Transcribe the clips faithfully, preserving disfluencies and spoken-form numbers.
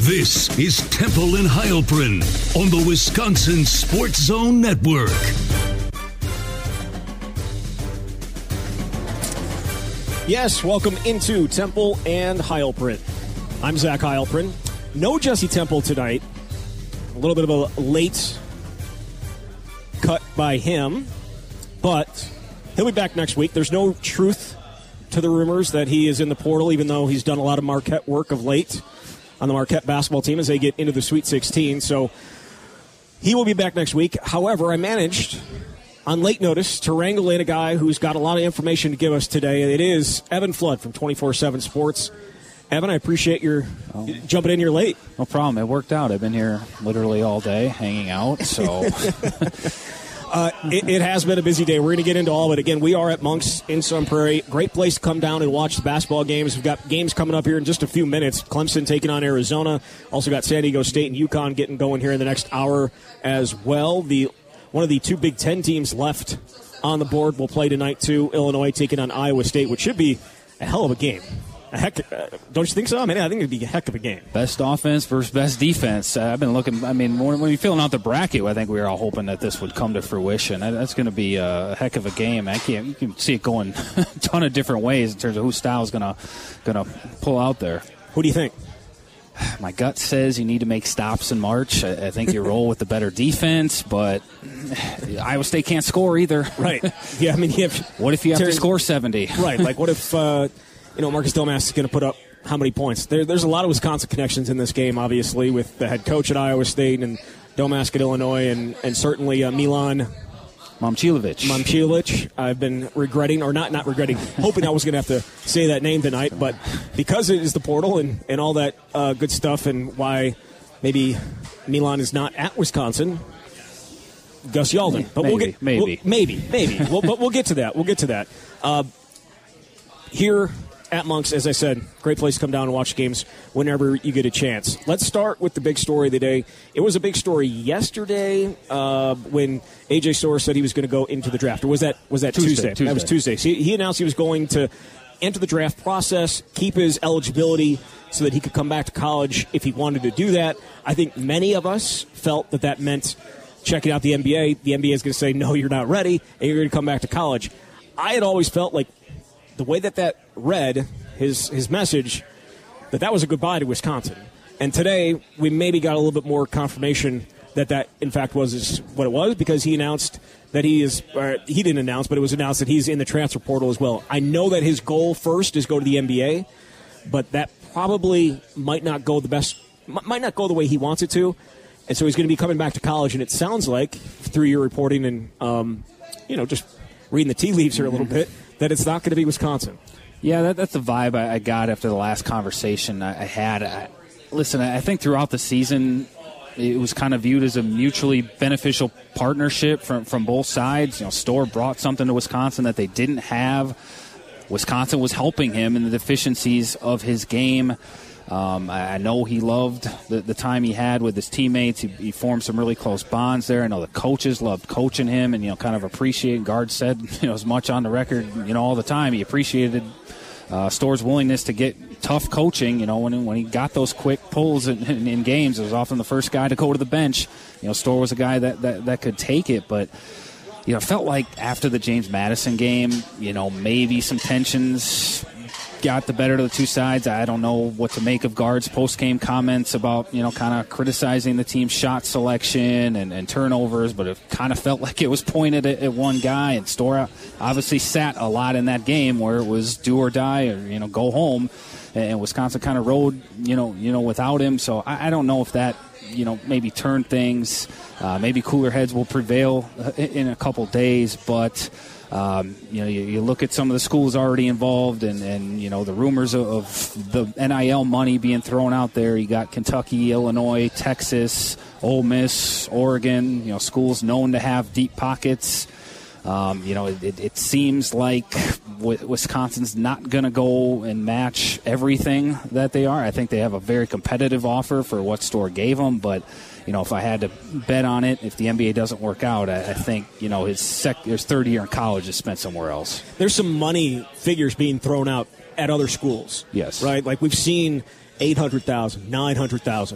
This is Temple and Heilprin on the Wisconsin Sports Zone Network. Yes, welcome into Temple and Heilprin. I'm Zach Heilprin. No Jesse Temple tonight. A little bit of a late cut by him, but he'll be back next week. There's no truth to the rumors that he is in the portal, even though he's done a lot of Marquette work of late on the Marquette basketball team as they get into the Sweet sixteen. So he will be back next week. However, I managed on late notice to wrangle in a guy who's got a lot of information to give us today. It is Evan Flood from twenty-four seven Sports. Evan, I appreciate your oh. jumping in here late. No problem. It worked out. I've been here literally all day hanging out, so... uh, it, it has been a busy day. We're going to get into all of it. Again, we are at Monk's in Sun Prairie. Great place to come down and watch the basketball games. We've got games coming up here in just a few minutes. Clemson taking on Arizona. Also got San Diego State and UConn getting going here in the next hour as well. The One of the two Big Ten teams left on the board will play tonight, too. Illinois taking on Iowa State, which should be a hell of a game. A heck, uh, don't you think so? I mean, I think it'd be a heck of a game. Best offense versus best defense. Uh, I've been looking, I mean, when, when you're filling out the bracket, I think we were all hoping that this would come to fruition. That's going to be a heck of a game. I can't, you can see it going a ton of different ways in terms of whose style is going to going to pull out there. Who do you think? My gut says you need to make stops in March. I, I think you roll with the better defense, but Iowa State can't score either. Right. Yeah, I mean, you have, what if you have Terry, to score seventy? Right. Like, what if, uh, you know, Marcus Domask is going to put up how many points? There, there's a lot of Wisconsin connections in this game, obviously, with the head coach at Iowa State and Domask at Illinois, and, and certainly uh, Milan Momcilovic. Momcilovic. I've been regretting, or not not regretting, hoping I was going to have to say that name tonight, but because it is the portal and, and all that uh, good stuff and why maybe Milan is not at Wisconsin, Gus Yalden. But maybe, we'll get, maybe. We'll, maybe, maybe. we'll, but we'll get to that. We'll get to that. Uh, here at Monk's, as I said, great place to come down and watch games whenever you get a chance. Let's start with the big story of the day. It was a big story yesterday uh, when A J Storr said he was going to go into the draft. Or was that was that Tuesday? Tuesday? Tuesday. That was Tuesday. So he announced he was going to enter the draft process, keep his eligibility so that he could come back to college if he wanted to do that. I think many of us felt that that meant checking out the N B A. The N B A is going to say, no, you're not ready, and you're going to come back to college. I had always felt like the way that that read, his his message, that that was a goodbye to Wisconsin. And today, we maybe got a little bit more confirmation that that, in fact, was what it was, because he announced that he is, or he didn't announce, but it was announced that he's in the transfer portal as well. I know that his goal first is go to the N B A, but that probably might not go the best, might not go the way he wants it to. And so he's going to be coming back to college, and it sounds like, through your reporting and, um, you know, just reading the tea leaves here a little bit, that it's not going to be Wisconsin. Yeah, that, that's the vibe I, I got after the last conversation I, I had. I, listen, I think throughout the season, it was kind of viewed as a mutually beneficial partnership from, from both sides. You know, Storr brought something to Wisconsin that they didn't have. Wisconsin was helping him in the deficiencies of his game. Um, I, I know he loved the, the time he had with his teammates. He, he formed some really close bonds there. I know the coaches loved coaching him and, you know, kind of appreciating. Guard said, you know, as much on the record, you know, all the time. He appreciated uh, Storr's willingness to get tough coaching. You know, when when he got those quick pulls in, in, in games, it was often the first guy to go to the bench. You know, Storr was a guy that, that, that could take it, but you know, felt like after the James Madison game, you know, maybe some tensions got the better of the two sides. I don't know what to make of Guard's post-game comments about, you know, kind of criticizing the team's shot selection and, and turnovers, but it kind of felt like it was pointed at, at one guy, and Storr obviously sat a lot in that game where it was do or die or, you know, go home, and Wisconsin kind of rode, you know, you know, without him. So I, I don't know if that, you know, maybe turned things. Uh, maybe cooler heads will prevail in, in a couple days, but Um, you know, you, you look at some of the schools already involved, and, and you know the rumors of, of the N I L money being thrown out there. You got Kentucky, Illinois, Texas, Ole Miss, Oregon. You know, schools known to have deep pockets. Um, you know, it, it seems like Wisconsin's not going to go and match everything that they are. I think they have a very competitive offer for what Storr gave them, but you know, if I had to bet on it, if the N B A doesn't work out, I, I think, you know, his, sec- his third year in college is spent somewhere else. There's some money figures being thrown out at other schools. Yes. Right? Like we've seen eight hundred thousand, nine hundred thousand.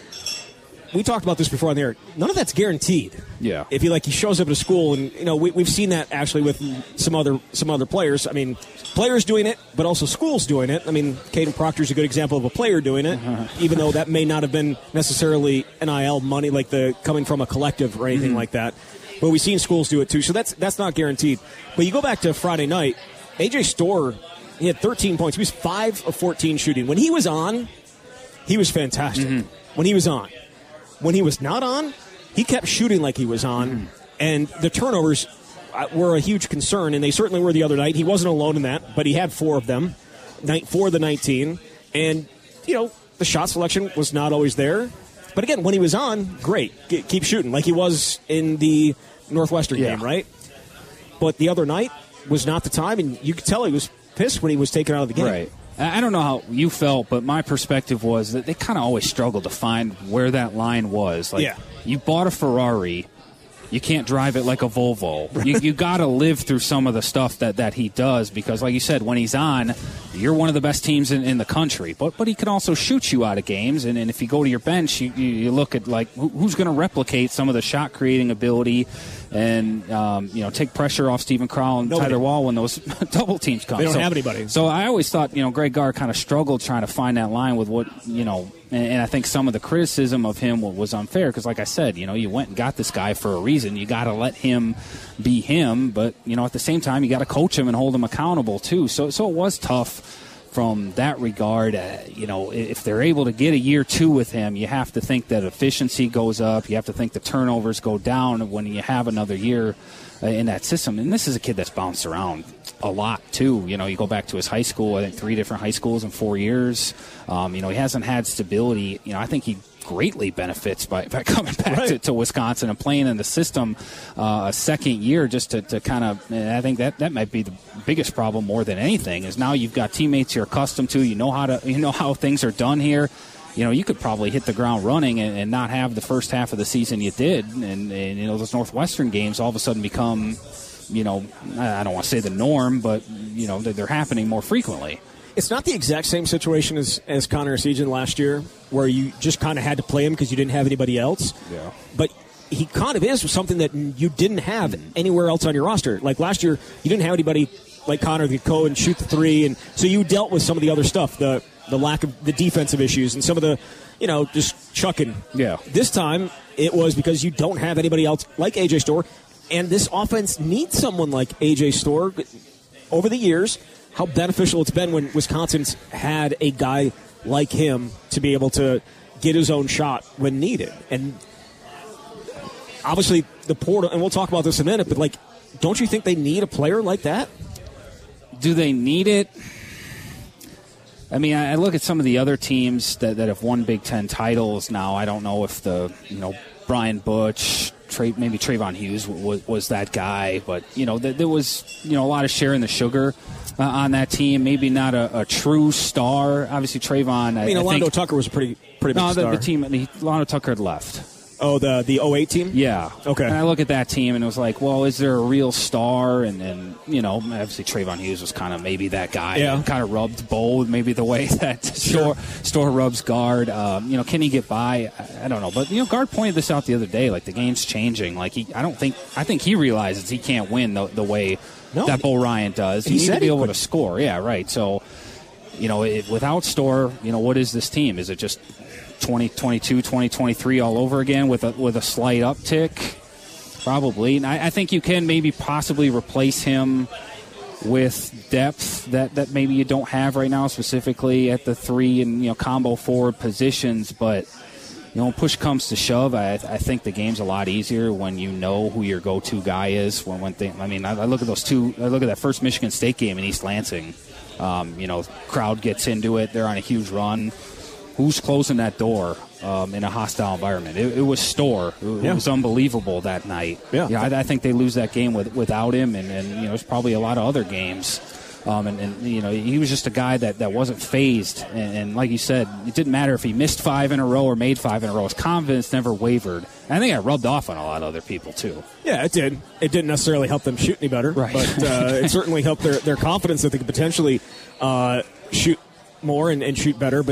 We talked about this before on the air. None of that's guaranteed. Yeah. If he like he shows up at a school, and you know we, we've seen that actually with some other some other players. I mean, players doing it, but also schools doing it. I mean, Caden Proctor's a good example of a player doing it, uh-huh. even though that may not have been necessarily N I L money, like the coming from a collective or anything mm-hmm. like that. But we've seen schools do it too, so that's that's not guaranteed. But you go back to Friday night, A J Storr, he had thirteen points. He was five of fourteen shooting. When he was on, he was fantastic. Mm-hmm. When he was on. When he was not on, he kept shooting like he was on, mm-hmm. and the turnovers were a huge concern, and they certainly were the other night. He wasn't alone in that, but he had four of them, four of the nineteen, and, you know, the shot selection was not always there. But again, when he was on, great, keep shooting, like he was in the Northwestern yeah. game, right? But the other night was not the time, and you could tell he was pissed when he was taken out of the game. Right. I don't know how you felt, but my perspective was that they kind of always struggled to find where that line was. Like, yeah. you bought a Ferrari, you can't drive it like a Volvo. You, you got to live through some of the stuff that, that he does because, like you said, when he's on, you're one of the best teams in, in the country. But but he can also shoot you out of games, and, and if you go to your bench, you, you, you look at, like, who, who's going to replicate some of the shot-creating ability and, um, you know, take pressure off Stephen Crowell and Nobody. Tyler Wall when those double teams come. They don't so, have anybody. So I always thought, you know, Greg Gard kind of struggled trying to find that line with what, you know, and, and I think some of the criticism of him was unfair because, like I said, you know, you went and got this guy for a reason. You got to let him be him, but, you know, at the same time, you got to coach him and hold him accountable, too. So, so it was tough from that regard. Uh, you know, if they're able to get a year two with him, you have to think that efficiency goes up. You have to think the turnovers go down when you have another year uh, in that system. And this is a kid that's bounced around a lot, too. You know, you go back to his high school, I think three different high schools in four years. Um, you know, he hasn't had stability. You know, I think he greatly benefits by, by coming back right. to, to Wisconsin and playing in the system uh, a second year just to, to kind of, I think that, that might be the biggest problem more than anything is now you've got teammates you're accustomed to, you know how to, you know how things are done here. You know, you could probably hit the ground running and, and not have the first half of the season you did. And, and, you know, those Northwestern games all of a sudden become, you know, I don't want to say the norm, but, you know, they're, they're happening more frequently. It's not the exact same situation as, as Connor Essegian last year, where you just kind of had to play him because you didn't have anybody else. Yeah. But he kind of is something that you didn't have anywhere else on your roster. Like last year, you didn't have anybody like Connor that could go and shoot the three, and so you dealt with some of the other stuff, the the lack of the defensive issues and some of the, you know, just chucking. Yeah. This time, it was because you don't have anybody else like A J Storr, and this offense needs someone like A J Storr. Over the years, how beneficial it's been when Wisconsin's had a guy like him to be able to get his own shot when needed. And obviously the portal, and we'll talk about this in a minute, but like, don't you think they need a player like that? Do they need it? I mean, I look at some of the other teams that, that have won Big Ten titles now. I don't know if the, you know, Brian Butch, Tra- maybe Trayvon Hughes was, was that guy, but, you know, there was, you know, a lot of sharing the sugar uh, on that team. Maybe not a, a true star. Obviously, Trayvon. I, I mean, I Alondo think, Tucker was a pretty pretty big no, star. No, the, the team, the, Alondo Tucker had left. Oh, the the oh eight team? Yeah. Okay. And I look at that team and it was like, well, is there a real star? And, and you know, obviously Trayvon Hughes was kind of maybe that guy. Yeah. Kind of rubbed Bo maybe the way that Storr, Storr rubs Gard. Um, you know, can he get by? I, I don't know. But, you know, Gard pointed this out the other day. Like, the game's changing. Like, he, I don't think, I think he realizes he can't win the, the way no, that Bo Ryan does. He, he needs to be able could. to score. Yeah, right. So, you know, it, without Storr, you know, what is this team? Is it just twenty twenty-two, twenty twenty-three all over again with a with a slight uptick? Probably. And I, I think you can maybe possibly replace him with depth that, that maybe you don't have right now, specifically at the three and, you know, combo forward positions. But, you know, when push comes to shove, I, I think the game's a lot easier when you know who your go-to guy is. When when they, I mean, I, I look at those two. I look at that first Michigan State game in East Lansing. Um, you know, crowd gets into it. They're on a huge run. Who's closing that door um, in a hostile environment? It, it was Storr. It, yeah. it was unbelievable that night. Yeah, you know, I, I think they lose that game with, without him, and, and you know, there's probably a lot of other games. Um, and, and you know, he was just a guy that, that wasn't phased. And, and like you said, it didn't matter if he missed five in a row or made five in a row. His confidence never wavered. And I think it rubbed off on a lot of other people too. Yeah, it did. It didn't necessarily help them shoot any better, right. but uh, it certainly helped their, their confidence that they could potentially uh, shoot more and, and shoot better. But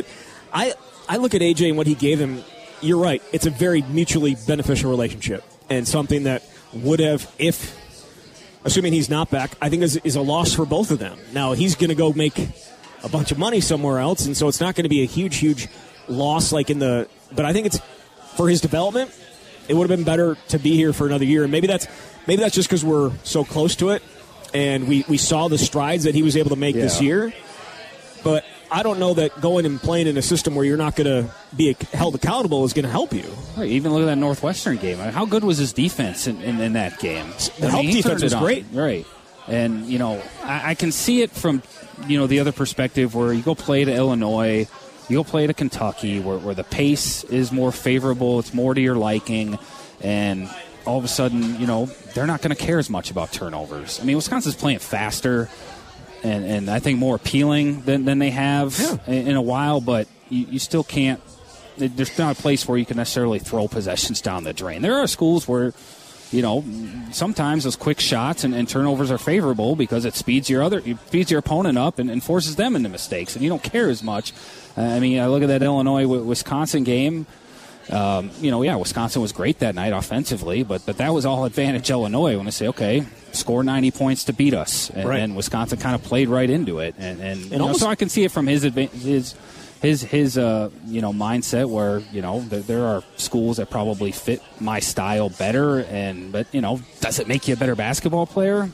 I, I look at A J and what he gave him. You're right. It's a very mutually beneficial relationship, and something that would have, if, assuming he's not back, I think is, is a loss for both of them. Now, he's going to go make a bunch of money somewhere else, and so it's not going to be a huge, huge loss like in the, but I think it's, for his development, it would have been better to be here for another year. And maybe that's maybe that's just because we're so close to it, and we, we saw the strides that he was able to make yeah. this year. But I don't know that going and playing in a system where you're not going to be held accountable is going to help you. Right, even look at that Northwestern game. How good was his defense in, in, in that game? The I mean, help defense was great. Right. And, you know, I, I can see it from, you know, the other perspective where you go play to Illinois, you go play to Kentucky, where, where the pace is more favorable, it's more to your liking, and all of a sudden, you know, they're not going to care as much about turnovers. I mean, Wisconsin's playing faster and, and I think more appealing than, than they have yeah. in, in a while, but you, you still can't, there's not a place where you can necessarily throw possessions down the drain. There are schools where, you know, sometimes those quick shots and, and turnovers are favorable because it speeds your other, it speeds your opponent up and, and forces them into mistakes, and you don't care as much. Uh, I mean, I look at that Illinois-Wisconsin game. Um, you know, yeah, Wisconsin was great that night offensively, but but that was all advantage Illinois when they say, okay, score ninety points to beat us, and, right. and Wisconsin kind of played right into it, and and, and you know, so I can see it from his his his his uh, you know mindset where you know there, there are schools that probably fit my style better, and but you know, does it make you a better basketball player?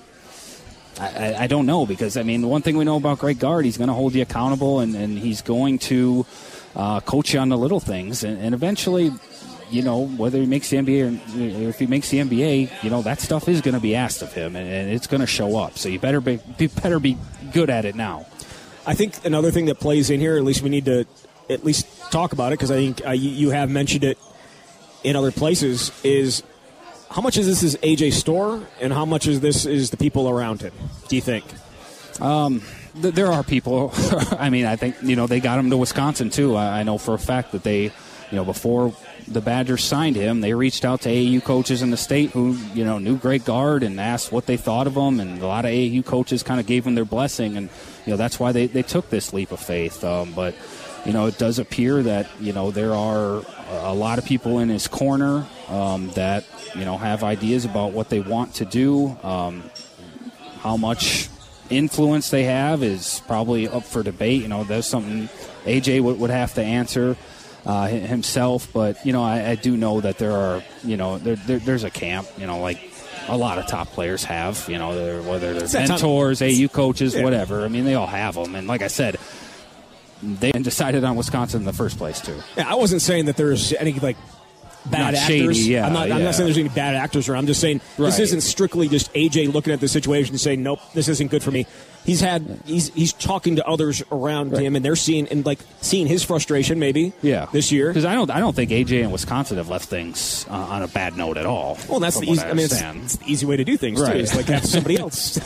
I, I don't know, because I mean, the one thing we know about Greg Gard, he's going to hold you accountable, and, and he's going to uh, coach you on the little things, and, and eventually, you know, whether he makes the N B A or if he makes the N B A, you know, that stuff is going to be asked of him, and, and it's going to show up. So you better be, be better be good at it now. I think another thing that plays in here, at least we need to at least talk about it, because I think uh, you, you have mentioned it in other places, is how much of this is A J Storr and how much of this is the people around him, do you think? Um, th- there are people. I mean, I think, you know, they got him to Wisconsin, too. I, I know for a fact that they, you know, before the Badgers signed him, they reached out to A A U coaches in the state who, you know, knew Greg Gard and asked what they thought of him, and a lot of A A U coaches kind of gave him their blessing, and, you know, that's why they, they took this leap of faith. Um, but, you know, it does appear that, you know, there are a lot of people in his corner um, that, you know, have ideas about what they want to do. Um, how much influence they have is probably up for debate. You know, there's something A J would, would have to answer uh, himself. But, you know, I, I do know that there are, you know, there, there, there's a camp, you know, like a lot of top players have, you know, they're, whether they're mentors, A A U coaches, yeah. whatever. I mean, they all have them. And like I said, they decided on Wisconsin in the first place, too. Yeah, I wasn't saying that there's any, like, bad not actors. Shady, yeah, I'm, not, yeah. I'm not saying there's any bad actors around. I'm just saying right. this isn't strictly just A J looking at the situation and saying, nope, this isn't good for me. He's had he's he's talking to others around right. him, and they're seeing and like seeing his frustration maybe yeah. this year. Because I don't I don't think A J and Wisconsin have left things uh, on a bad note at all. Well, that's the easy. I, I mean, it's, it's the easy way to do things right. too. It's like have somebody else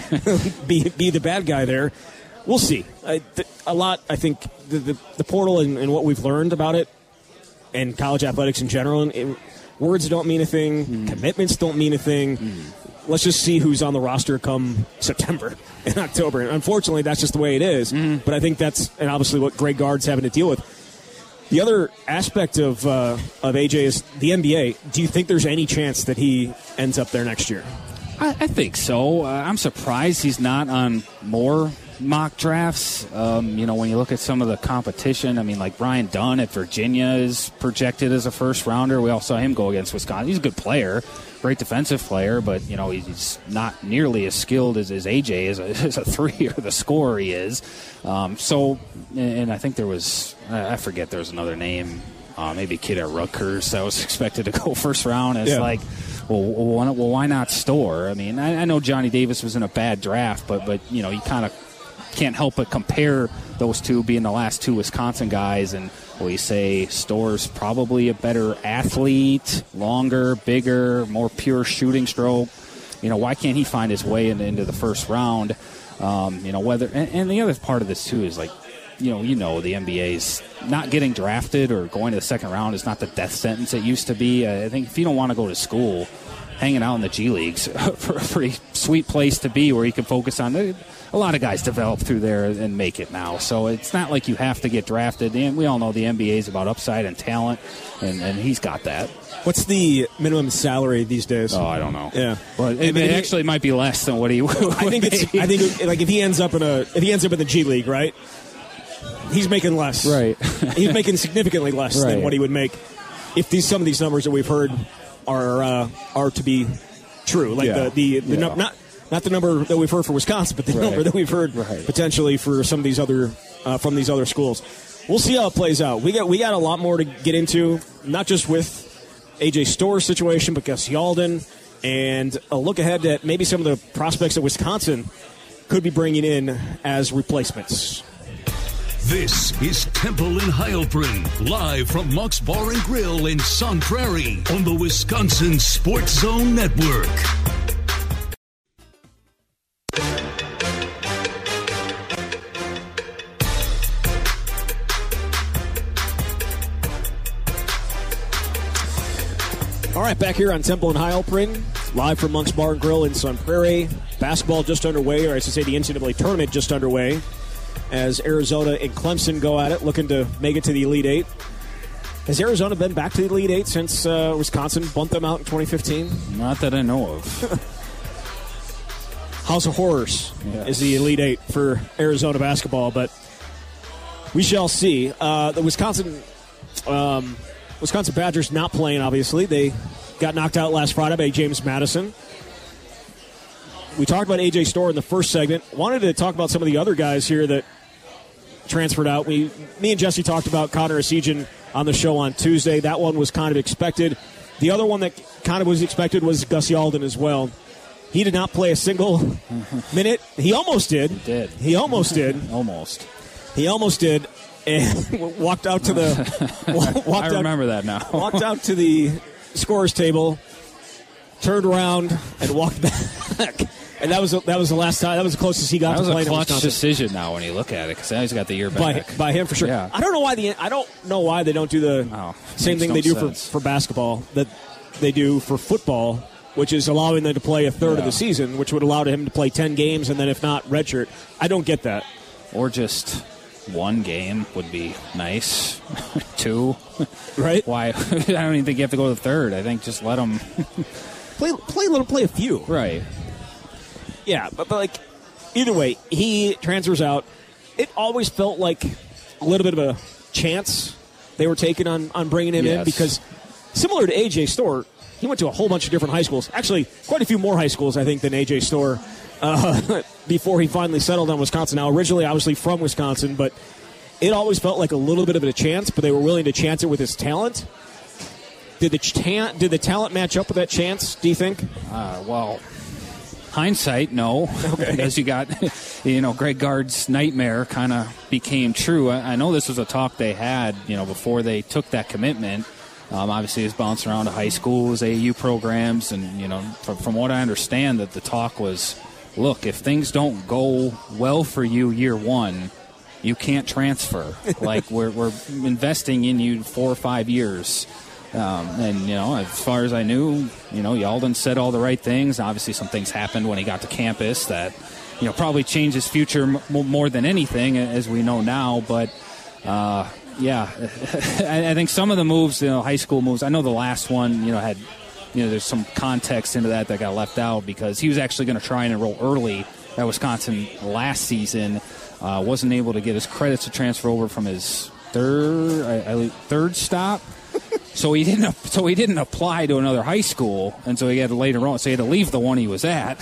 be be the bad guy there. We'll see. I, th- a lot, I think, the the, the portal and, and what we've learned about it, and college athletics in general. And it, words don't mean a thing. Mm. Commitments don't mean a thing. Mm. Let's just see who's on the roster come September and October. And unfortunately, that's just the way it is. Mm. But I think that's, and obviously what Greg Gard's having to deal with. The other aspect of uh, of A J is the N B A. Do you think there's any chance that he ends up there next year? I, I think so. Uh, I'm surprised he's not on more mock drafts. Um, you know, when you look at some of the competition, I mean, like Brian Dunn at Virginia is projected as a first rounder. We all saw him go against Wisconsin. He's a good player, great defensive player, but, you know, he's not nearly as skilled as, as A J is, a, as a three or the scorer he is. Um, so, and I think there was, I forget, there was another name, uh, maybe a kid at Rutgers that was expected to go first round. And it's yeah. like, well, why not, well, why not Storr? I mean, I, I know Johnny Davis was in a bad draft, but, but you know, you kind of can't help but compare those two being the last two Wisconsin guys, and well, you say Storr's probably a better athlete, longer, bigger, more pure shooting stroke. You know, why can't he find his way into, into the first round? Um, you know, whether and, and the other part of this too is like, you know, you know, the N B A's not getting drafted or going to the second round is not the death sentence it used to be. I think if you don't want to go to school, hanging out in the G Leagues for a pretty sweet place to be where you can focus on. a lot of guys develop through there and make it now. So it's not like you have to get drafted. And we all know the N B A is about upside and talent, and, and he's got that. What's the minimum salary these days? Oh, I don't know. Yeah, but it, it actually might be less than what he. Would I think it's. I think like if he ends up in a if he ends up in the G League, right? He's making less. Right. He's making significantly less right. than what he would make if these some of these numbers that we've heard are uh, are to be true. Like yeah. the the, the yeah. num- not not the number that we've heard for Wisconsin, but the right. number that we've heard right. potentially for some of these other uh, from these other schools. We'll see how it plays out. We got we got a lot more to get into, not just with A J Store's situation, but Gus Yalden, and a look ahead at maybe some of the prospects that Wisconsin could be bringing in as replacements. This is Temple and Heilprin, live from Monk's Bar and Grill in Sun Prairie on the Wisconsin Sports Zone Network. All right, back here on Temple and Heilprin, live from Monk's Bar and Grill in Sun Prairie. Basketball just underway, or I should say the N C double A tournament just underway, as Arizona and Clemson go at it, looking to make it to the Elite Eight. Has Arizona been back to the Elite Eight since uh, Wisconsin bumped them out in twenty fifteen? Not that I know of. House of Horrors yes. is the Elite Eight for Arizona basketball, but we shall see. Uh, the Wisconsin um, Wisconsin Badgers not playing, obviously. They got knocked out last Friday by James Madison. We talked about A J Store in the first segment. Wanted to talk about some of the other guys here that transferred out. We, me and Jesse talked about Connor Essegian on the show on Tuesday. That one was kind of expected. The other one that kind of was expected was Gus Yalden as well. He did not play a single minute. He almost did. He did. He almost did. Almost. He almost did. And walked out to the. Walked I remember out, that now. walked out to the scores table, turned around, and walked back. And that was that was the last time. That was the closest he got that to was playing. a clutch decision now when you look at it, because now he's got the year back by, by him for sure. Yeah. I don't know why the I don't know why they don't do the oh, same thing no they do sense. for, for basketball that they do for football, which is allowing them to play a third yeah. of the season, which would allow him to play ten games and then if not redshirt. I don't get that. Or just one game would be nice. Two, right? Why? I don't even think you have to go to the third. I think just let them play play a little, play a few. Right. Yeah, but, but like either way, he transfers out. It always felt like a little bit of a chance they were taking on, on bringing him yes. in because similar to A J Store, he went to a whole bunch of different high schools. Actually, quite a few more high schools, I think, than A J Store uh, before he finally settled on Wisconsin. Now, originally, obviously from Wisconsin, but it always felt like a little bit of a chance, but they were willing to chance it with his talent. Did the, ta- did the talent match up with that chance, do you think? Uh, well... Hindsight, no, okay. Because you got, you know, Greg Gard's nightmare kind of became true. I, I know this was a talk they had, you know, before they took that commitment. Um, obviously, it's bouncing around to high schools, A A U programs, and, you know, from, from what I understand, that the talk was, look, if things don't go well for you year one, you can't transfer. Like, we're, we're investing in you four or five years. Um, and, you know, as far as I knew, you know, Yalden said all the right things. Obviously, some things happened when he got to campus that, you know, probably changed his future m- more than anything, as we know now. But, uh, yeah, I, I think some of the moves, you know, high school moves, I know the last one, you know, had, you know, there's some context into that that got left out because he was actually going to try and enroll early at Wisconsin last season. Uh, wasn't able to get his credits to transfer over from his third, I, I, third stop. So he didn't. So he didn't apply to another high school, and so he had to later on. So he had to leave the one he was at,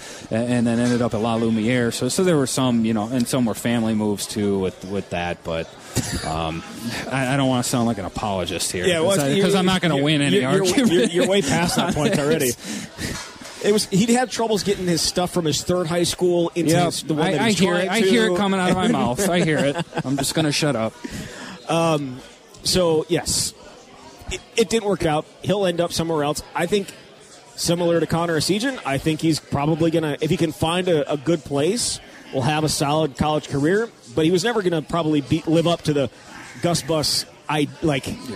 and then ended up at La Lumiere. So, so there were some, you know, and some were family moves too with with that. But um, I, I don't want to sound like an apologist here, yeah, because well, I'm not going to win any you're, argument. You're, you're way past that point already. It was he'd had troubles getting his stuff from his third high school into yep. his, the one I, that I he's hear trying it. to. I hear it coming out of my mouth. I hear it. I'm just going to shut up. Um. So yes. It, it didn't work out. He'll end up somewhere else. I think similar to Connor Essegian, I think he's probably going to, if he can find a, a good place, will have a solid college career. But he was never going to probably be, live up to the Gus Bus, I like, yeah.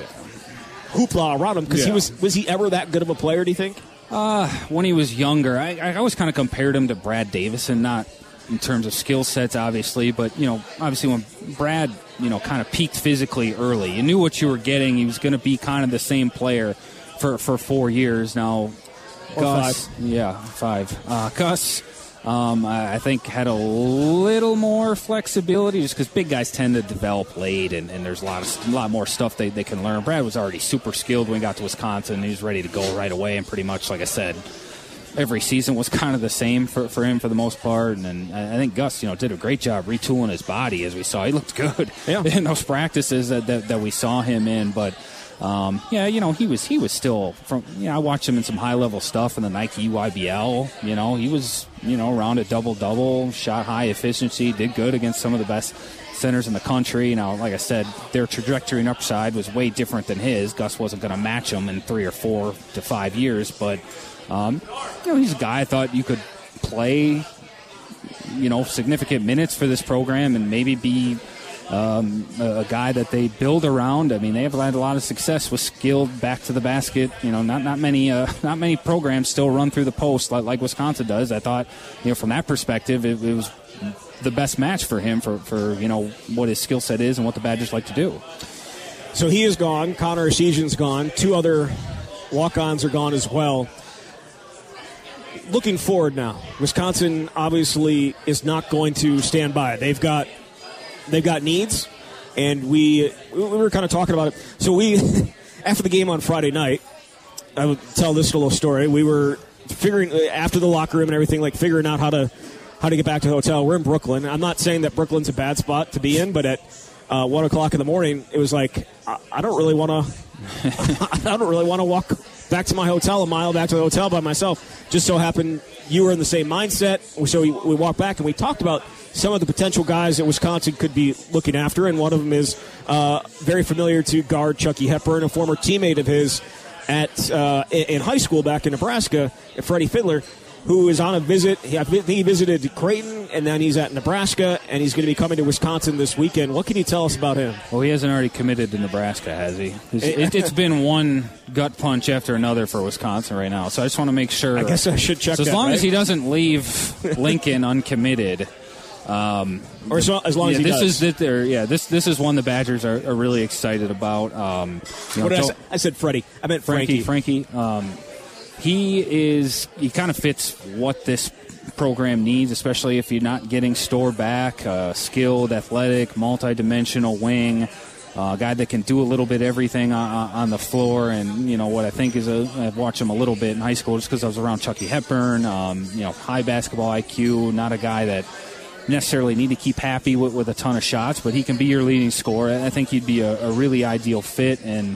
hoopla around him. Because yeah. he was, was he ever that good of a player, do you think? Uh, when he was younger, I, I always kind of compared him to Brad Davison. Not in terms of skill sets, obviously. But, you know, obviously when Brad, you know, kind of peaked physically early, you knew what you were getting. He was going to be kind of the same player for, for four years now. Or Gus, five. Yeah, five. Uh, Gus, um, I I think, had a little more flexibility just because big guys tend to develop late, and, and there's a lot of a lot more stuff they, they can learn. Brad was already super skilled when he got to Wisconsin. He was ready to go right away, and pretty much, like I said, every season was kind of the same for, for him for the most part. And then I think Gus, you know, did a great job retooling his body, as we saw. He looked good yeah. in those practices that, that, that we saw him in, but. Um, yeah, you know, he was he was still from. You know, I watched him in some high level stuff in the Nike E Y B L. You know, he was you know around a double double, shot high efficiency, did good against some of the best centers in the country. Now, like I said, their trajectory and upside was way different than his. Gus wasn't going to match him in three or four to five years, but um, you know, he's a guy I thought you could play, you know, significant minutes for this program and maybe be. Um, a, a guy that they build around. I mean, they have had a lot of success with skilled back to the basket. You know, not not many uh, not many programs still run through the post like, like Wisconsin does. I thought, you know, from that perspective, it, it was the best match for him for, for you know what his skill set is and what the Badgers like to do. So he is gone. Connor Essegian's gone. Two other walk-ons are gone as well. Looking forward now, Wisconsin obviously is not going to stand by. They've got. They've got needs, and we we were kind of talking about it. So we, after the game on Friday night, I would tell this little story. We were figuring after the locker room and everything, like figuring out how to how to get back to the hotel. We're in Brooklyn. I'm not saying that Brooklyn's a bad spot to be in, but at uh, one o'clock in the morning, it was like I, I don't really want to. I don't really want to walk back to my hotel, a mile back to the hotel by myself. Just so happened you were in the same mindset, so we, we walked back and we talked about some of the potential guys that Wisconsin could be looking after, and one of them is uh, very familiar to guard Chucky Hepburn, a former teammate of his at uh, in high school back in Nebraska, Freddie Fiddler, who is on a visit. I think he visited Creighton, and then he's at Nebraska, and he's going to be coming to Wisconsin this weekend. What can you tell us about him? Well, he hasn't already committed to Nebraska, has he? It, it's been one gut punch after another for Wisconsin right now, so I just want to make sure. I guess I should check so that, as long right? as he doesn't leave Lincoln uncommitted. Um, or as long, as, long yeah, as he this does. is the, yeah, this this is one the Badgers are, are really excited about. Um, you know, what did I, Joe, say? I said Freddie. I meant Frankie. Frankie. Frankie. Um, he is. He kind of fits what this program needs, especially if you're not getting Store back. Uh, skilled, athletic, multi-dimensional wing. Uh, a guy that can do a little bit everything on, on the floor, and you know what I think is a. I've watched him a little bit in high school just because I was around Chucky Hepburn. Um, you know, high basketball I Q. Not a guy that necessarily need to keep happy with, with a ton of shots, but he can be your leading scorer. I think he'd be a, a really ideal fit, and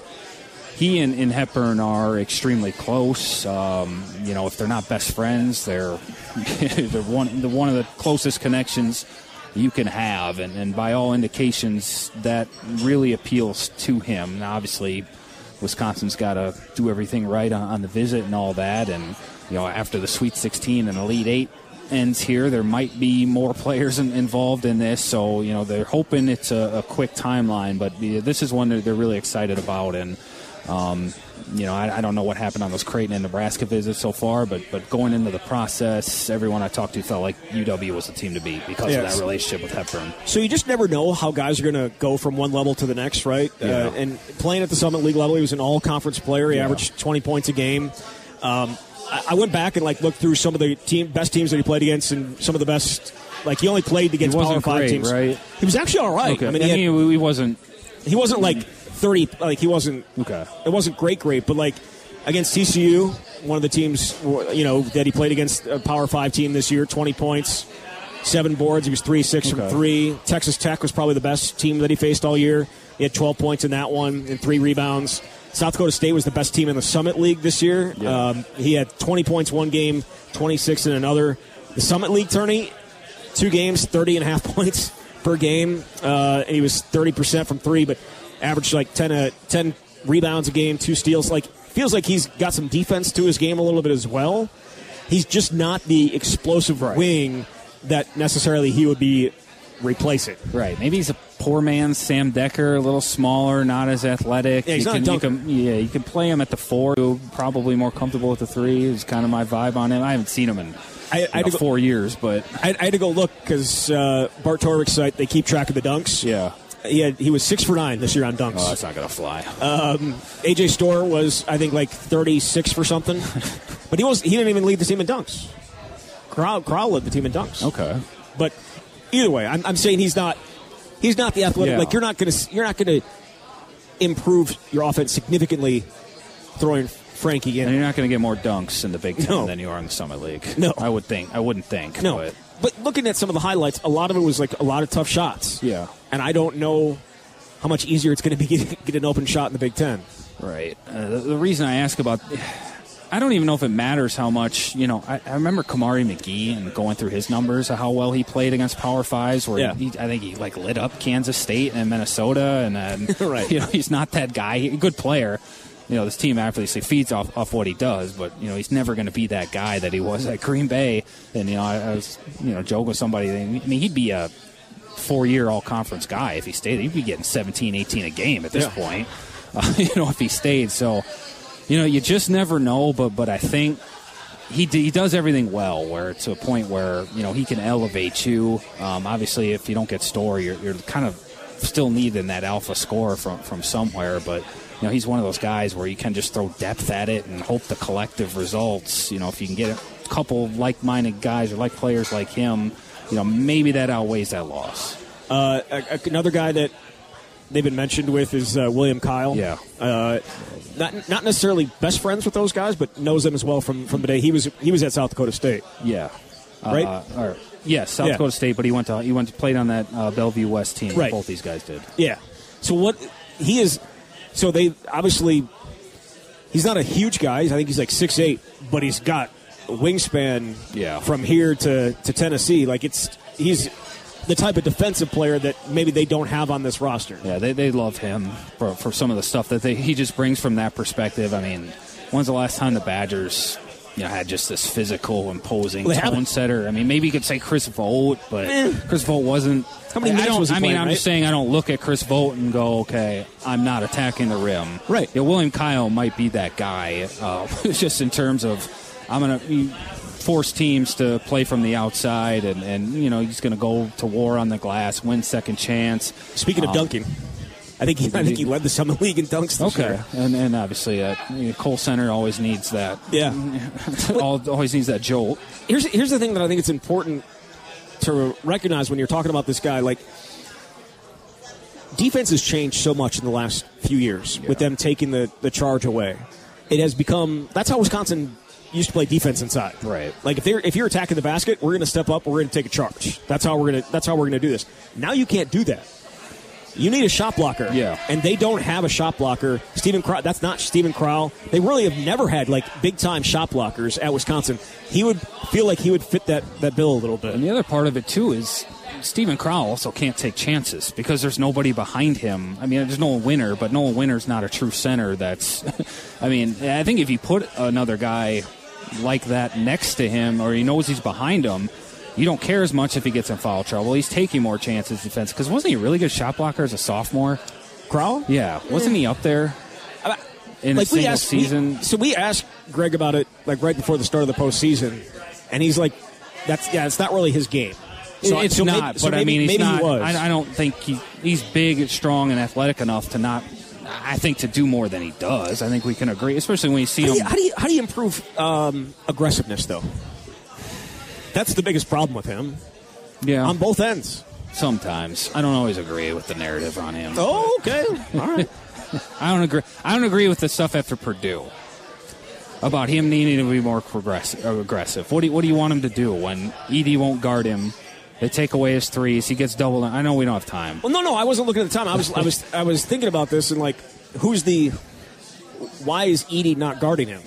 he and, and Hepburn are extremely close. Um, you know, if they're not best friends, they're they're one the one of the closest connections you can have, and, and by all indications, that really appeals to him. Now, obviously, Wisconsin's got to do everything right on, on the visit and all that, and you know, after the Sweet sixteen and Elite Eight ends here, there might be more players in, involved in this, so you know they're hoping it's a, a quick timeline, but yeah, this is one that they're really excited about. And um, you know I, I don't know what happened on those Creighton and Nebraska visits so far, but but going into the process, everyone I talked to felt like U W was the team to beat because yes. of that relationship with Hepburn. So you just never know how guys are going to go from one level to the next, right? Yeah. Uh, and playing at the Summit League level, he was an all-conference player. He yeah. averaged twenty points a game. Um, I went back and like looked through some of the team best teams that he played against, and some of the best. Like he only played against Power Five great, teams. Right? He was actually all right. Okay. I mean, he, he, had, he, he wasn't. He wasn't like thirty. Like he wasn't. Okay. It wasn't great, great, but like against T C U, one of the teams you know that he played against a Power Five team this year, twenty points, seven boards. He was three six okay. from three. Texas Tech was probably the best team that he faced all year. He had twelve points in that one and three rebounds. South Dakota State was the best team in the Summit League this year. Yeah. Um, he had twenty points one game, twenty-six in another. The Summit League tourney, two games, thirty and a half points per game. Uh, and he was thirty percent from three, but averaged like ten, uh, ten rebounds a game, two steals. Like feels like he's got some defense to his game a little bit as well. He's just not the explosive right. wing that necessarily he would be replacing. Right. Maybe he's a poor man's Sam Decker, a little smaller, not as athletic. Yeah, he's you not can, a dunker. You can, yeah, you can play him at the four. Probably more comfortable with the three is kind of my vibe on him. I haven't seen him in I, I had know, to go, four years, but I, I had to go look because uh, Bart Torvik's site, they keep track of the dunks. yeah. He, had, he was six for nine this year on dunks. Oh, that's not going to fly. Um, A J Storr was, I think, like thirty-six for something. But he was he didn't even lead the team in dunks. Corral, Corral led the team in dunks. Okay. But either way, I'm, I'm saying he's not he's not the athletic. Yeah. Like you're not going to you're not going to improve your offense significantly throwing Frankie in. And you're not going to get more dunks in the Big Ten No. than you are in the Summer League. No. I would think. I wouldn't think. No. But, but looking at some of the highlights, a lot of it was like a lot of tough shots. yeah. And I don't know how much easier it's going to be to get an open shot in the Big Ten. Right. Uh, the, the reason I ask about, I don't even know if it matters how much, you know, I, I remember Kamari McGee and going through his numbers of how well he played against Power Fives, where Yeah. he, I think he like lit up Kansas State and Minnesota, and then, Right. you know, he's not that guy. He, good player. You know, this team obviously feeds off, off what he does, but, you know, he's never going to be that guy that he was at Green Bay. And, you know, I, I was, you know, joking with somebody. I mean, he'd be a four-year all-conference guy if he stayed. He'd be getting seventeen, eighteen a game at this Yeah. point, uh, you know, if he stayed. So, you know, you just never know, but but I think he d- he does everything well, where it's to a point where, you know, he can elevate you. Um, obviously, if you don't get Storr, you're, you're kind of still needing that alpha score from, from somewhere, but, you know, he's one of those guys where you can just throw depth at it and hope the collective results, you know, if you can get a couple like-minded guys or like players like him, you know, maybe that outweighs that loss. Uh, a- a- another guy that they've been mentioned with is uh, William Kyle. Yeah. Uh, not not necessarily best friends with those guys, but knows them as well from, from the day he was he was at South Dakota State. Yeah. Right? Uh, or, yes, South Yeah. Dakota State, but he went to he went to played on that uh, Bellevue West team. Right. Both these guys did. Yeah. So what he is, so they obviously he's not a huge guy. I think he's like six eight, but he's got a wingspan Yeah. from here to, to Tennessee. Like it's he's the type of defensive player that maybe they don't have on this roster. Yeah, they they love him for for some of the stuff that they, he just brings from that perspective. I mean, when's the last time the Badgers, you know, had just this physical, imposing Well, they tone haven't. setter? I mean, maybe you could say Chris Vogt, but Eh. Chris Vogt wasn't. How many I minutes don't, was he I mean, playing, I'm right? just saying I don't look at Chris Vogt and go, okay, I'm not attacking the rim. Right. Yeah, William Kyle might be that guy, uh, just in terms of I'm going to force teams to play from the outside, and, and you know, he's going to go to war on the glass, win second chance. Speaking of Um, dunking, I think he, I think he led the Summer League in dunks this Okay, year. and and obviously, uh, you know, Cole Center always needs that. Yeah. Al- always needs that jolt. Here's here's the thing that I think it's important to recognize when you're talking about this guy. Like, defense has changed so much in the last few years with them taking the, the charge away. It has become that's how Wisconsin used to play defense inside. Right. Like if they're if you're attacking the basket, we're going to step up. We're going to take a charge. That's how we're going to that's how we're going to do this. Now you can't do that. You need a shot blocker. Yeah. And they don't have a shot blocker. Stephen Crow, that's not Stephen Crowell. They really have never had like big time shot blockers at Wisconsin. He would feel like he would fit that, that bill a little bit. And the other part of it too is Stephen Crowell also can't take chances because there's nobody behind him. I mean, there's Noah Winner, but Noah Winner's not a true center. That's, I mean, I think if you put another guy like that next to him, or he knows he's behind him, you don't care as much if he gets in foul trouble. He's taking more chances defense. Because wasn't he a really good shot blocker as a sophomore? Crowell? Yeah. Wasn't he up there in a Like we single asked, we- season? so we asked Greg about it like right before the start of the postseason, and he's like, "That's yeah, it's not really his game." So, it's so not, maybe, so but maybe, I mean, he's maybe not. he was. I, I don't think he, he's big, and strong, and athletic enough to not. I think to do more than he does. I think we can agree, especially when you see how, do him. you, how do you how do you improve um, aggressiveness though? That's the biggest problem with him yeah, on both ends. sometimes I don't always agree with the narrative on him. Oh, okay, all right. I don't agree. I don't agree with the stuff after Purdue about him needing to be more progressive, aggressive. What do you, what do you want him to do when Edey won't guard him? They take away his threes. He gets doubled. I know we don't have time. Well, no, no, I wasn't looking at the time. I was, I was, I was thinking about this and like, who's the? Why is Edey not guarding him?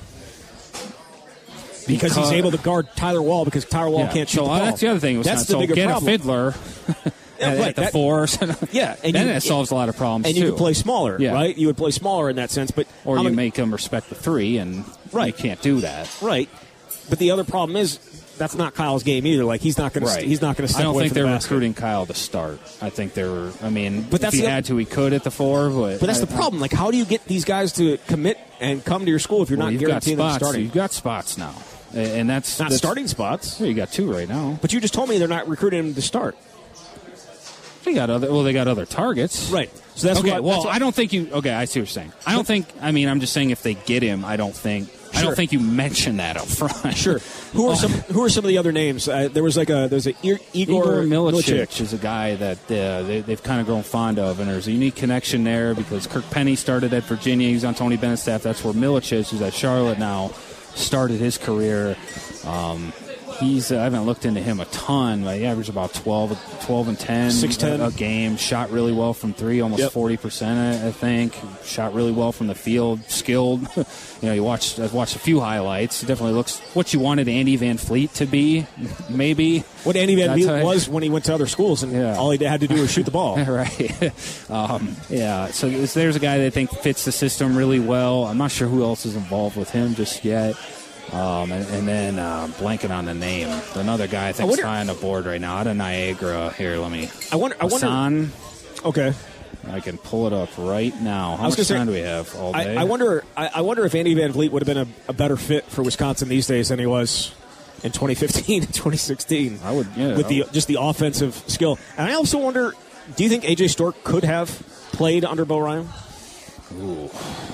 Because, Because- he's able to guard Tyler Wall because Tyler Wall Yeah. can't shoot so the uh, ball. that's the other thing. That's not, the so bigger get problem. a fiddler Yeah, at, right, at the that- four. Yeah, and then you- it solves a lot of problems and too. you could play smaller, Yeah. right? You would play smaller in that sense, but or how you many- make him respect the three, and Right. you can't do that. right. But the other problem is that's not Kyle's game either. Like he's not going Right. to he's not going to step I don't away think from the they're basket. recruiting Kyle to start. I think they were. I mean, But that's if he the- had to, he could at the four. But, But that's I- the problem. Like, how do you get these guys to commit and come to your school if you're Well, not you've got guaranteeing them spots. starting? You've got spots now. and that's not that's, starting spots. Well, you got two right now, but you just told me they're not recruiting him to start. They got other. Well, they got other targets, right? So that's okay. What, well, that's what, I don't think you. Okay, I see what you're saying. I don't think. I mean, I'm just saying if they get him, I don't think. Sure. I don't think you mentioned that up front. Sure. Who are oh. some? Who are some of the other names? Uh, there was like a. There's a Igor, Igor Milicic, Milicic is a guy that uh, they, they've kind of grown fond of, and there's a unique connection there because Kirk Penny started at Virginia. He was on Tony Bennett's staff. That's where Milicic, who's at Charlotte now, started his career. Um, He's. Uh, I haven't looked into him a ton. But he averaged about twelve, twelve and ten six ten a, a game. Shot really well from three, almost yep. forty percent, I, I think. Shot really well from the field. Skilled. you know, you watched. I've watched a few highlights. He definitely looks what you wanted Andy Van Fleet to be. Maybe what Andy Van Fleet was when he went to other schools, and yeah. all he had to do was shoot the ball. right. um, yeah. So there's a guy that I think fits the system really well. I'm not sure who else is involved with him just yet. Um, and, and then uh, blanking on the name, another guy I think is high on the board right now out of Niagara. Here, let me. I wonder. I wonder. Hassan. Okay. I can pull it up right now. How much time say, do we have all day? I, I wonder. I, I wonder if Andy Van Fleet would have been a, a better fit for Wisconsin these days than he was in twenty fifteen and twenty sixteen. I would. Yeah. With I the would. just the offensive skill, and I also wonder. Do you think A J Stork could have played under Bo Ryan? Ooh.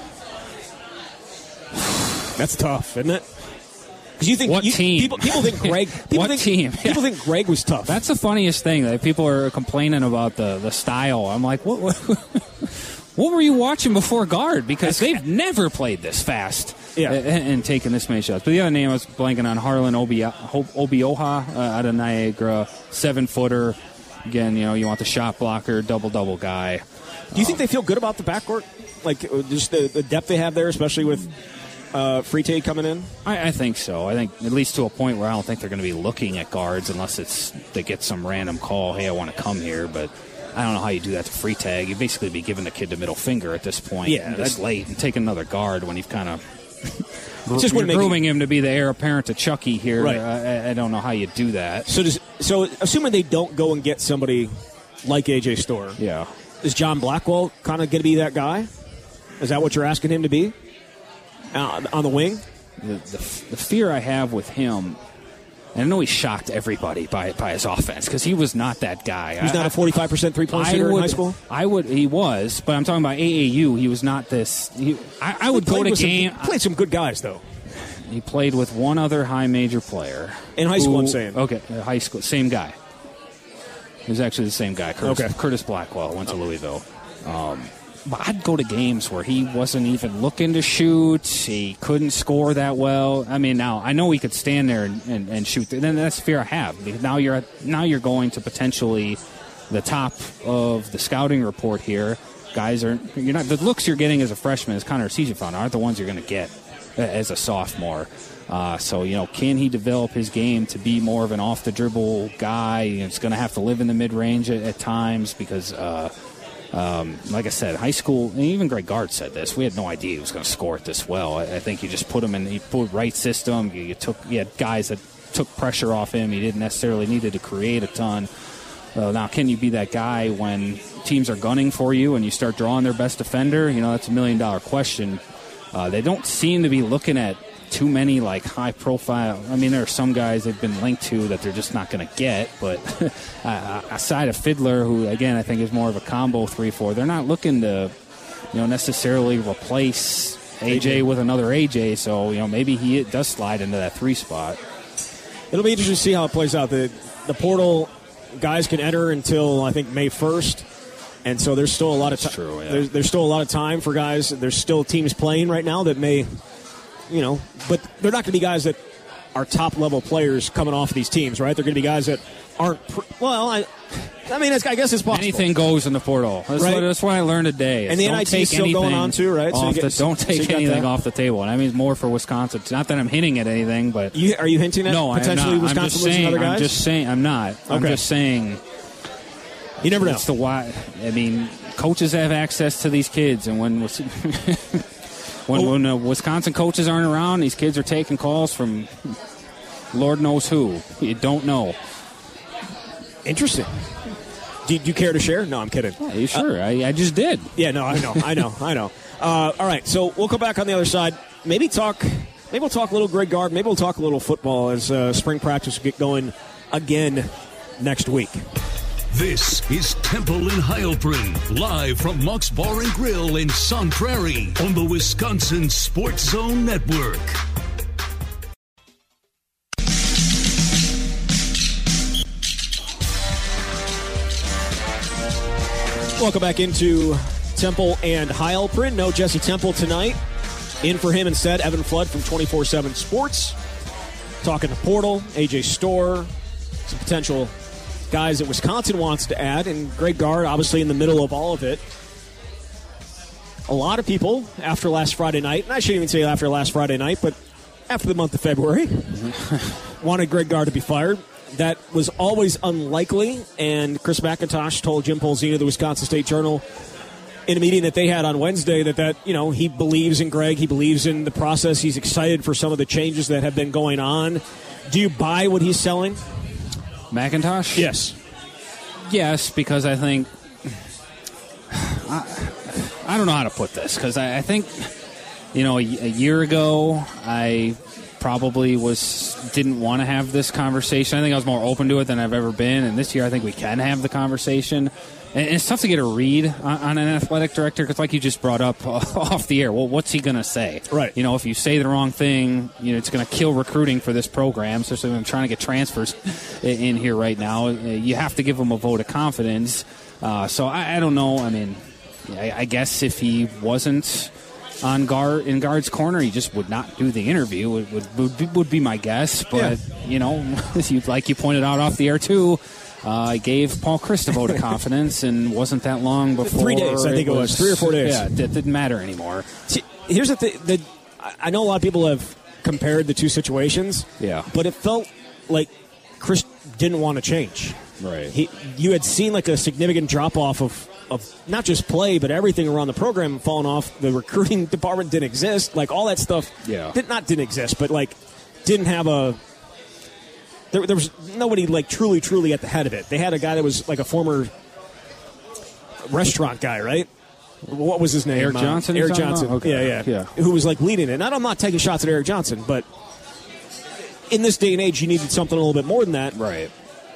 That's tough, isn't it? Because you think what you, team? People, people think Greg. People what think, team? People think Greg was tough. That's the funniest thing that people are complaining about the, the style. I'm like, what? What, what were you watching before guard? Because they've never played this fast. Yeah. and, and taken this many shots. But the other name I was blanking on, Harlan Obi- Obioha uh, out of Niagara, seven footer. Again, you know, you want the shot blocker, double double guy. Do you um, think they feel good about the backcourt? Like just the, the depth they have there, especially with. Uh, Freite coming in? I, I think so. I think at least to a point where I don't think they're going to be looking at guards unless it's they get some random call, hey, I want to come here. But I don't know how you do that to Freitag. You basically be giving the kid the middle finger at this point. Yeah, this late and taking another guard when you've kind of just you're grooming him to be the heir apparent to Chucky here. Right. I, I don't know how you do that. So, does, so assuming they don't go and get somebody like A J Stork, yeah, is John Blackwell kind of going to be that guy? Is that what you're asking him to be? Uh, on the wing? The, the, the fear I have with him, and I know he shocked everybody by by his offense because he was not that guy. He's not a forty-five percent three-point shooter would, in high school? I would. He was, but I'm talking about A A U. He was not this. He, I, I would go to game. Some, played some good guys, though. He played with one other high major player. In high school, who, I'm saying. Okay, uh, high school. Same guy. He was actually the same guy. Curtis, okay. Curtis Blackwell went to Louisville. Um, But I'd go to games where he wasn't even looking to shoot. He couldn't score that well. I mean, now I know he could stand there and, and, and shoot. And that's the fear I have. Because now you're at, now you're going to potentially the top of the scouting report here. Guys are you're not the looks you're getting as a freshman, as Connor Artesia found, aren't the ones you're going to get as a sophomore. Uh, so you know, can he develop his game to be more of an off the dribble guy? It's going to have to live in the mid range at, at times because. Uh, Um, like I said, high school, and even Greg Gard said this, we had no idea he was going to score it this well. I, I think you just put him in the right system. You, you took, you had guys that took pressure off him. He didn't necessarily needed to create a ton. Uh, now, can you be that guy when teams are gunning for you and you start drawing their best defender? You know, that's a million dollar question. Uh, they don't seem to be looking at too many like high profile. I mean, there are some guys they've been linked to that they're just not going to get. But uh, aside of Fiddler, who again I think is more of a combo three four, they're not looking to you know necessarily replace A J with another A J. So you know maybe he does slide into that three spot. It'll be interesting to see how it plays out. The the portal guys can enter until I think May first. And so there's still a lot of time. Yeah. There's, there's still a lot of time for guys. There's still teams playing right now that may, you know, but they're not going to be guys that are top level players coming off of these teams, right? They're going to be guys that aren't. Pr- well, I, I mean, I guess it's possible. Anything goes in the portal. That's, right? what, that's what I learned today. And the N I T is still going on too, right? So get, the, don't take so anything off the table. And I mean, more for Wisconsin. It's not that I'm hinting at anything, but you, are you hinting at no, potentially I'm not. Wisconsin I'm just losing saying, other guys? I'm just saying. I'm not. Okay. I'm just saying. You never know. It's the why. I mean, coaches have access to these kids, and when when, when uh, Wisconsin coaches aren't around, these kids are taking calls from Lord knows who. You don't know. Interesting. Do you care to share? No, I'm kidding. Yeah, you sure? Uh, I, I just did. Yeah, no, I know, I know, I know. Uh, all right, so we'll come back on the other side. Maybe talk maybe we'll talk a little Greg Gard. Maybe we'll talk a little football as uh, spring practice will get going again next week. This is Temple in Heilbronn, live from Mock's Bar and Grill in Sun Prairie on the Wisconsin Sports Zone Network. Welcome back into Temple and Heilbronn. No Jesse Temple tonight. In for him instead, Evan Flood from twenty-four seven Sports. Talking to Portal, A J Storr, some potential guys that Wisconsin wants to add, and Greg Gard obviously in the middle of all of it. A lot of people after last Friday night, and I shouldn't even say after last Friday night, but after the month of February, mm-hmm. wanted Greg Gard to be fired. That was always unlikely, and Chris McIntosh told Jim Polzino, the Wisconsin State Journal, in a meeting that they had on Wednesday that, that, you know, he believes in Greg, he believes in the process, he's excited for some of the changes that have been going on. Do you buy what he's selling? McIntosh? Yes. Yes, because I think, I, I don't know how to put this, because I, I think, you know, a, a year ago, I probably was didn't want to have this conversation. I think I was more open to it than I've ever been, and this year I think we can have the conversation. And it's tough to get a read on, on an athletic director because, like you just brought up uh, off the air, well, what's he going to say? Right. You know, if you say the wrong thing, you know, it's going to kill recruiting for this program. So, so I'm trying to get transfers in here right now. You have to give him a vote of confidence. Uh, so I, I don't know. I mean, I, I guess if he wasn't on guard in Gard's corner, he just would not do the interview. It would would be, would be my guess. But yeah. you know, you, like you pointed out off the air too. I uh, gave Paul Chryst a vote of confidence, and wasn't that long before. Three days, I think it was. It was three or four days. Yeah, it didn't matter anymore. See, here's the thing. The, I know a lot of people have compared the two situations. Yeah. But it felt like Chryst didn't want to change. Right. He, you had seen like a significant drop-off of, of not just play, but everything around the program falling off. The recruiting department didn't exist. Like, all that stuff yeah. did, not didn't exist, but, like, didn't have a... There, there was nobody, like, truly, truly at the head of it. They had a guy that was, like, a former restaurant guy, right? What was his name? Eric uh, Johnson? Eric Johnson. Okay. Yeah, yeah, yeah. Who was, like, leading it. And I'm not taking shots at Eric Johnson, but in this day and age, you needed something a little bit more than that. Right.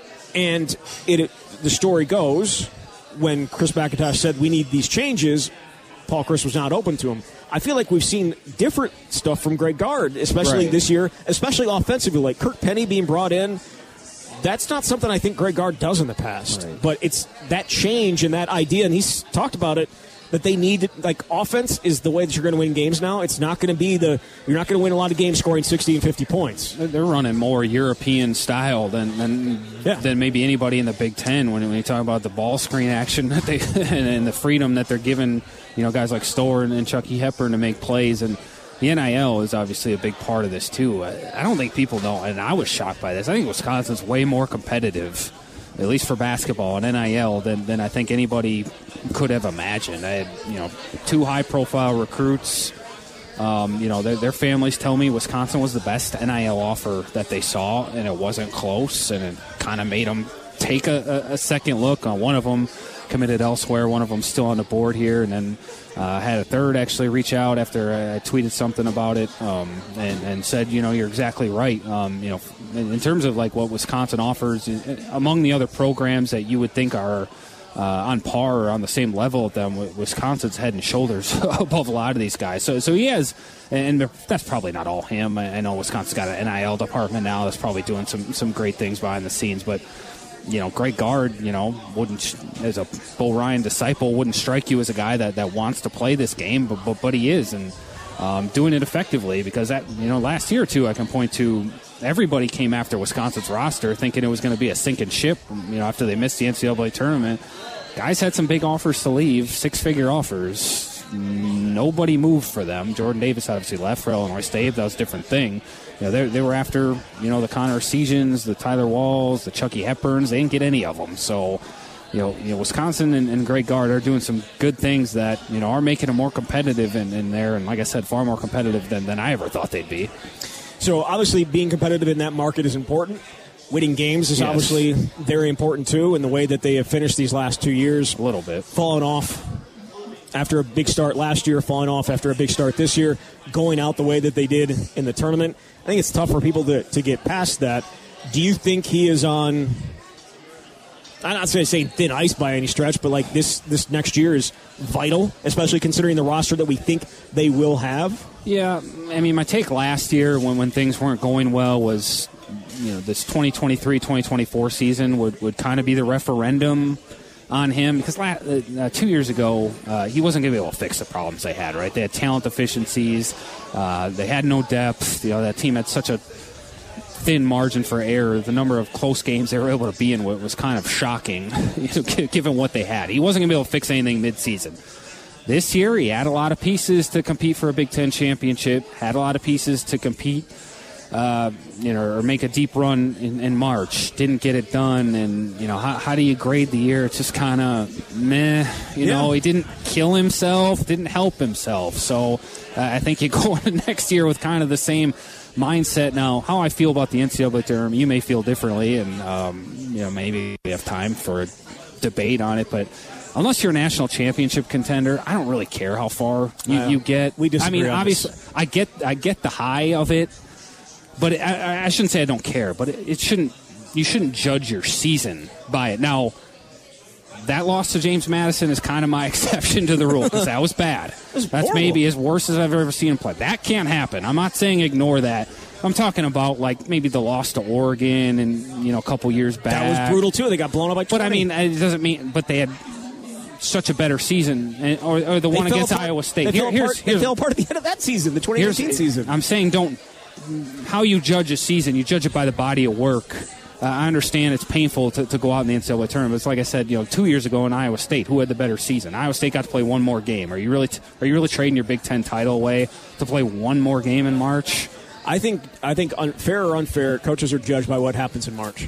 And it, it the story goes, when Chris McIntosh said, we need these changes, Paul Chryst was not open to them. I feel like we've seen different stuff from Greg Gard, especially right. this year, especially offensively. Like Kirk Penny being brought in, that's not something I think Greg Gard does in the past. Right. But it's that change and that idea, and he's talked about it, that they need, like, offense is the way that you're going to win games now. It's not going to be the, you're not going to win a lot of games scoring sixty and fifty points. They're running more European style than than, yeah. than maybe anybody in the Big Ten when, when you talk about the ball screen action that they and, and the freedom that they're giving, you know, guys like Storr and, and Chucky Hepburn to make plays. And the N I L is obviously a big part of this, too. I, I don't think people know, and I was shocked by this. I think Wisconsin's way more competitive, at least for basketball and N I L, than, than I think anybody could have imagined. I had, you know, two high-profile recruits. Um, you know, their, their families tell me Wisconsin was the best N I L offer that they saw, and it wasn't close, and it kind of made them take a, a, a second look. On one of them committed elsewhere, one of them still on the board here, and then uh, had a third actually reach out after I tweeted something about it um, and, and said, you know, you're exactly right. Um, you know, in, in terms of like what Wisconsin offers, among the other programs that you would think are uh, on par or on the same level with them, Wisconsin's head and shoulders above a lot of these guys. So, so he has, and that's probably not all him. I know Wisconsin's got an N I L department now that's probably doing some some great things behind the scenes, but. You know, Greg Gard, you know, wouldn't, as a Bo Ryan disciple, wouldn't strike you as a guy that, that wants to play this game, but but, but he is, and um, doing it effectively because, that you know, last year, too, I can point to everybody came after Wisconsin's roster thinking it was going to be a sinking ship, you know, after they missed the N C double A tournament. Guys had some big offers to leave, six-figure offers. Nobody moved for them. Jordan Davis obviously left for Illinois State. That was a different thing. You know, they, they were after, you know, the Connor Essegians, the Tyler Walls, the Chucky Hepburns. They didn't get any of them. So, you know, you know Wisconsin and, and Greg Gard are doing some good things that, you know, are making them more competitive in, in there. And like I said, far more competitive than, than I ever thought they'd be. So, obviously, being competitive in that market is important. Winning games is yes. obviously very important, too, in the way that they have finished these last two years. A little bit. Falling off after a big start last year, falling off after a big start this year, going out the way that they did in the tournament. I think it's tough for people to, to get past that. Do you think he is on, I'm not going to say thin ice by any stretch, but like this, this next year is vital, especially considering the roster that we think they will have? Yeah, I mean, my take last year when, when things weren't going well was, you know, this twenty twenty-three twenty twenty-four season would, would kind of be the referendum on him, because last, uh, two years ago, uh, he wasn't going to be able to fix the problems they had, right? They had talent deficiencies. Uh, they had no depth. You know, that team had such a thin margin for error. The number of close games they were able to be in was kind of shocking, you know, given what they had. He wasn't going to be able to fix anything midseason. This year, he had a lot of pieces to compete for a Big Ten championship, had a lot of pieces to compete, uh, you know, or make a deep run in, in March. Didn't get it done, and, you know, how, how do you grade the year? It's just kind of meh. You yeah. know, he didn't kill himself, didn't help himself. So uh, I think you go into next year with kind of the same mindset. Now, how I feel about the N C double A tournament, you may feel differently, and, um, you know, maybe we have time for a debate on it, but unless you're a national championship contender, I don't really care how far you, uh, you get. We disagree. I mean, on obviously, this. I get I get the high of it, but it, I, I shouldn't say I don't care. But it, it shouldn't. You shouldn't judge your season by it. Now, that loss to James Madison is kind of my exception to the rule, because that was bad. Was That's horrible. maybe as worse as I've ever seen him play. That can't happen. I'm not saying ignore that. I'm talking about, like, maybe the loss to Oregon and, you know, a couple years back. That was brutal too. They got blown up by twenty. But I mean, it doesn't mean. But they had such a better season, or, or the They one fell against apart. Iowa State. They, Here, fell here's, apart, here's, they fell apart at the end of that season, the twenty eighteen season. I'm saying don't. How you judge a season, you judge it by the body of work. Uh, I understand it's painful to, to go out in the N C double A tournament. It's like I said, you know, two years ago in Iowa State, who had the better season? Iowa State got to play one more game. Are you really t- are you really trading your Big Ten title away to play one more game in March? I think I think unfair or unfair, coaches are judged by what happens in March.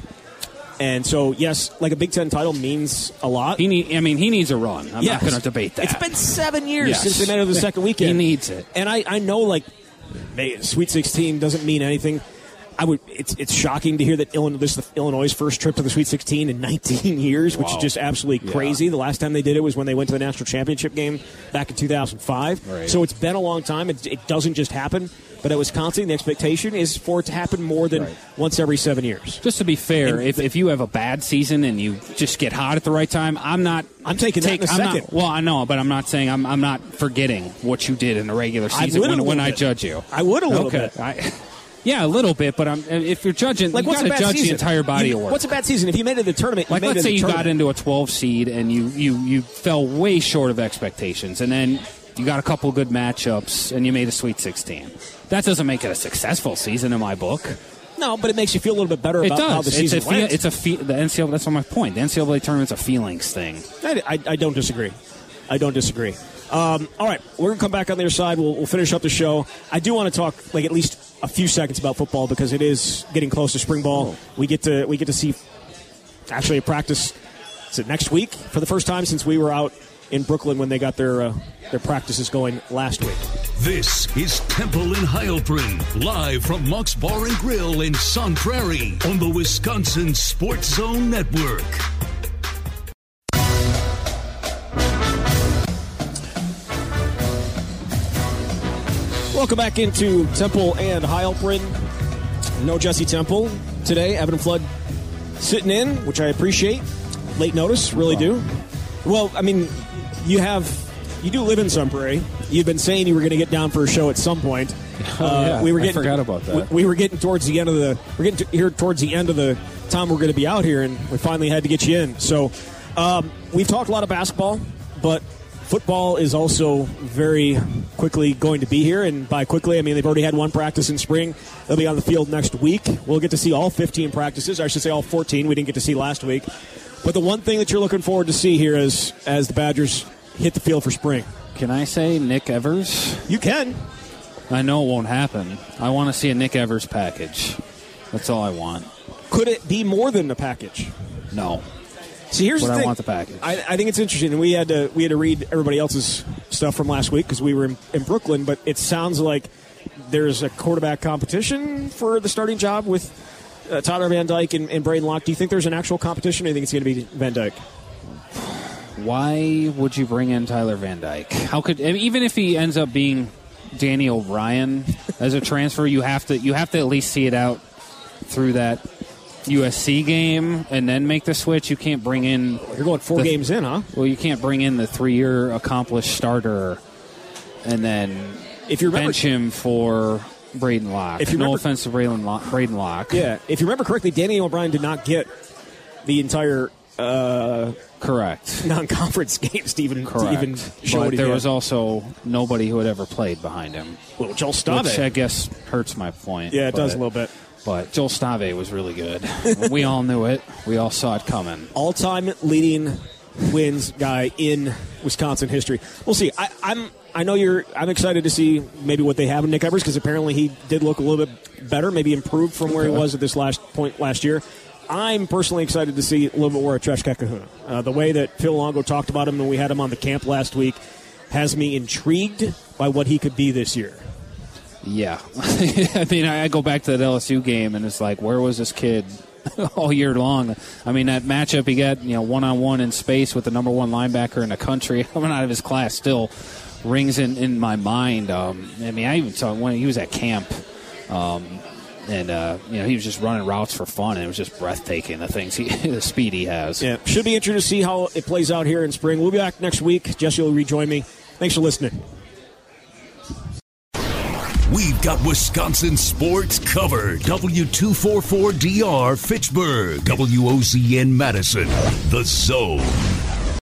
And so, yes, like a Big Ten title means a lot. He need, I mean, he needs a run. I'm yes. not going to debate that. It's been seven years yes. since they met over the second weekend. He needs it. And I, I know, like, they, Sweet sixteen doesn't mean anything. I would. It's it's shocking to hear that Illinois, this is Illinois' first trip to the Sweet sixteen in nineteen years, which wow. is just absolutely crazy. Yeah. The last time they did it was when they went to the national championship game back in two thousand five. Right. So it's been a long time. It, it doesn't just happen. But at Wisconsin, the expectation is for it to happen more than right. once every seven years. Just to be fair, And if, if you have a bad season and you just get hot at the right time, I'm not. I'm taking take, that in a I'm second. Not, well, I know, but I'm not saying I'm. I'm not forgetting what you did in the regular I season would a when, when little I bit. judge you. I would a little okay. bit. I, yeah, a little bit, but I'm, if you're judging, Like, you what's got a to bad judge season? the entire body You- of work. What's a bad season? If you made it to the tournament, Like, you made let's it say to the you tournament. got into a twelve seed and you, you, you fell way short of expectations, and then you got a couple good matchups and you made a Sweet sixteen. That doesn't make it a successful season in my book. No, but it makes you feel a little bit better It about does. how the season it's a feel, went. it's a fe- the N C double A. That's my point. The N C double A tournament's a feelings thing. I, I, I don't disagree. I don't disagree. Um, all right, we're going to come back on the other side. We'll, we'll finish up the show. I do want to talk like at least a few seconds about football because it is getting close to spring ball. Oh. We get to we get to see actually a practice. Is it next week for the first time since we were out in Brooklyn when they got their uh, their practices going last week. This is Temple in Heilbronn, live from Mock's Bar and Grill in Sun Prairie on the Wisconsin Sports Zone Network. Welcome back into Temple and Heilbronn. No Jesse Temple today. Evan Flood sitting in, which I appreciate. Late notice, really do. Well, I mean, you have you do live in Sun Prairie. You've been saying you were going to get down for a show at some point. Oh, yeah. we were I getting, forgot about that. We, we were getting towards the end of the. We're getting to, here towards the end of the time we're going to be out here, and we finally had to get you in. So um, we've talked a lot of basketball, but football is also very quickly going to be here, and by quickly I mean they've already had one practice in spring. They'll be on the field next week. We'll get to see all fifteen practices. I should say all fourteen. We didn't get to see last week. But the one thing that you're looking forward to see here is as the Badgers hit the field for spring. Can I say Nick Evers? You can. I know it won't happen. I want to see a Nick Evers package. That's all I want. Could it be more than a package? No. See, here's But the I thing. want the package. I, I think it's interesting, and we had to we had to read everybody else's stuff from last week because we were in, in Brooklyn. But it sounds like there's a quarterback competition for the starting job with uh, Tyler Van Dyke and, and Braden Locke. Do you think there's an actual competition, or do you think it's going to be Van Dyke? why would you bring in Tyler Van Dyke? How could, I mean, even if he ends up being Danny O'Brien as a transfer, you have to you have to at least see it out through that U S C game and then make the switch. You can't bring in... You're going four the, games in, huh? Well, you can't bring in the three-year accomplished starter and then if you remember, bench him for Braden Locke. If you remember, no offense to Braden Locke, Braden Locke. Yeah, if you remember correctly, Danny O'Brien did not get the entire... Uh, Correct. Non-conference games to even, Correct. To even show but what he there did. was also nobody who had ever played behind him. Well, Joel Stave. Which I guess hurts my point. Yeah, it but, does a little bit. But Joel Stave was really good. We all knew it. We all saw it coming. All-time leading wins guy in Wisconsin history. We'll see. I, I'm. I know you're. I'm excited to see maybe what they have in Nick Evers because apparently he did look a little bit better, maybe improved from where he was at this last point last year. I'm personally excited to see a little bit more of Treshka Kahuna. Uh, the way that Phil Longo talked about him when we had him on the camp last week has me intrigued by what he could be this year. Yeah. I mean, I go back to that L S U game, and it's like, where was this kid all year long? I mean, that matchup he got, you know, one-on-one in space with the number one linebacker in the country coming out of his class still rings in, in my mind. Um, I mean, I even saw when he was at camp. Um, And, uh, you know, he was just running routes for fun, and it was just breathtaking, the things, he, the speed he has. Yeah, should be interesting to see how it plays out here in spring. We'll be back next week. Jesse will rejoin me. Thanks for listening. We've got Wisconsin sports covered. W two forty-four D R Fitchburg. W O Z N Madison. The Zone.